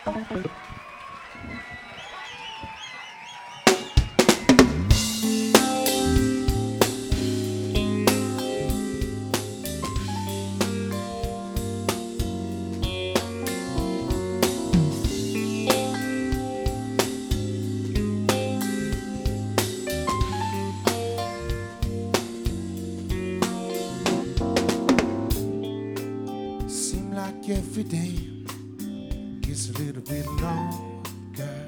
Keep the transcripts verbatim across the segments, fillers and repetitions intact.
Seem like every day gets a little bit longer.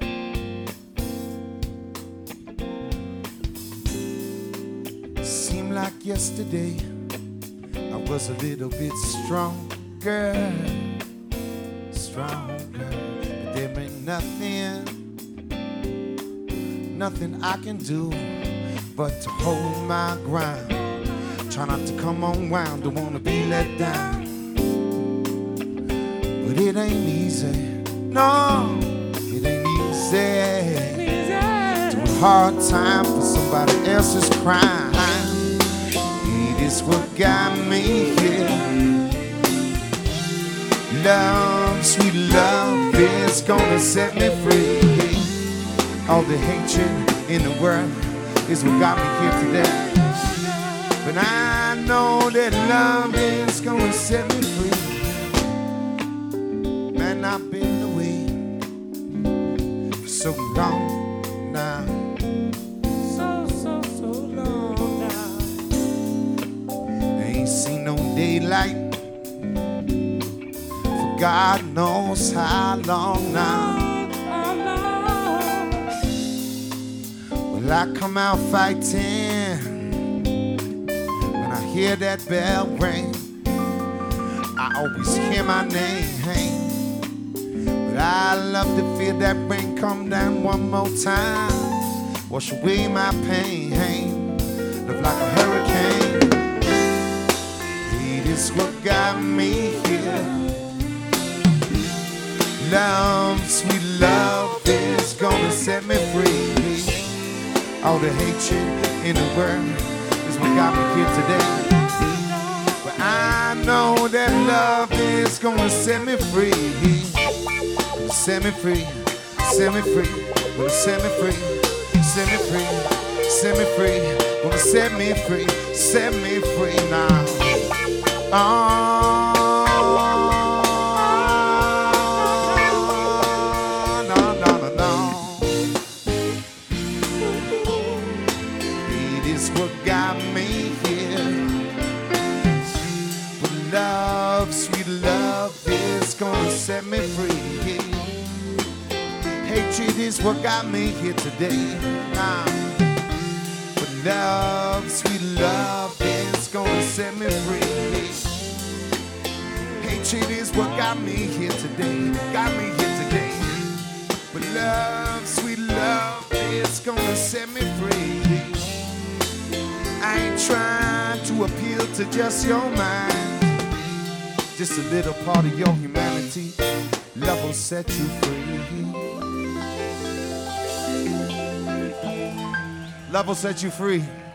Seem like yesterday I was a little bit stronger, stronger. But there ain't nothing, nothing I can do but to hold my ground. Try not to come unwound, don't wanna be let down. But it ain't easy, no, it ain't easy. Doing a hard time for somebody else's crime. It is what got me here. Love, sweet love is gonna set me free. All the hatred in the world is what got me here today. But I know that love is gonna set me free. Man, I've been away for so long now. So, so, so long now. I ain't seen no daylight for God knows how long now. Well, I come out fighting when I hear that bell ring. I always hear my name. I love to feel that rain come down one more time, wash away my pain, look like a hurricane. It is what got me here. Love, sweet love is gonna set me free. All the hatred in the world is what got me here today. But I know that love is gonna set me free. Set me free, set me free, gonna set me free, set me free, set me free, gonna set me free, set me free now. Oh, no, no, no, no. It is what got me here. But love, sweet love is gonna set me free. Hatred is what got me here today. Nah. But love, sweet love is gonna set me free. Hatred is what got me here today. Got me here today. But love, sweet love is gonna set me free. I ain't trying to appeal to just your mind. Just a little part of your humanity. Love will set you free. Love will set you free.